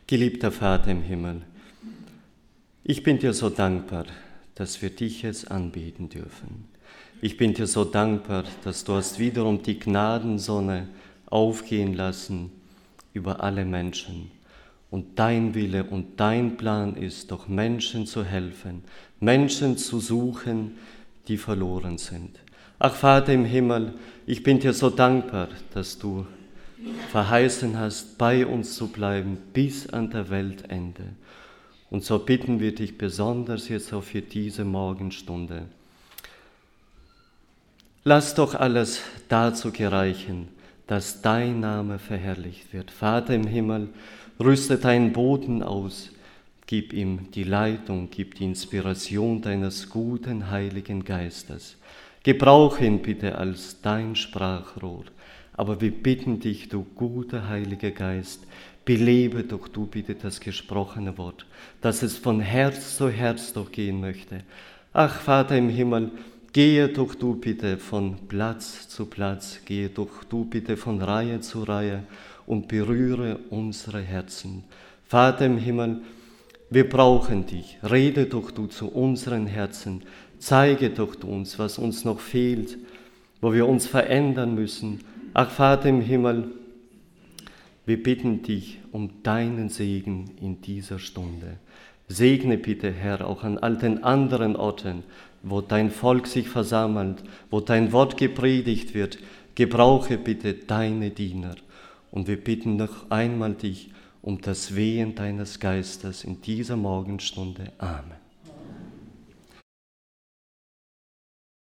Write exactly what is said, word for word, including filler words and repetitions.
Geliebter Vater im Himmel, ich bin dir so dankbar, dass wir dich jetzt anbeten dürfen. Ich bin dir so dankbar, dass du hast wiederum die Gnadensonne aufgehen lassen über alle Menschen. Und dein Wille und dein Plan ist, doch Menschen zu helfen, Menschen zu suchen, die verloren sind. Ach Vater im Himmel, ich bin dir so dankbar, dass du verheißen hast, bei uns zu bleiben bis an der Weltende. Und so bitten wir dich besonders jetzt auch für diese Morgenstunde. Lass doch alles dazu gereichen, dass dein Name verherrlicht wird. Vater im Himmel, rüste deinen Boten aus, gib ihm die Leitung, gib die Inspiration deines guten Heiligen Geistes. Gebrauche ihn bitte als dein Sprachrohr. Aber wir bitten dich, du guter Heiliger Geist, belebe doch du bitte das gesprochene Wort, dass es von Herz zu Herz doch gehen möchte. Ach Vater im Himmel, gehe doch du bitte von Platz zu Platz, gehe doch du bitte von Reihe zu Reihe und berühre unsere Herzen. Vater im Himmel, wir brauchen dich, rede doch du zu unseren Herzen, zeige doch du uns, was uns noch fehlt, wo wir uns verändern müssen. Ach Vater im Himmel, wir bitten dich um deinen Segen in dieser Stunde. Segne bitte, Herr, auch an all den anderen Orten, wo dein Volk sich versammelt, wo dein Wort gepredigt wird. Gebrauche bitte deine Diener. Und wir bitten noch einmal dich um das Wehen deines Geistes in dieser Morgenstunde. Amen.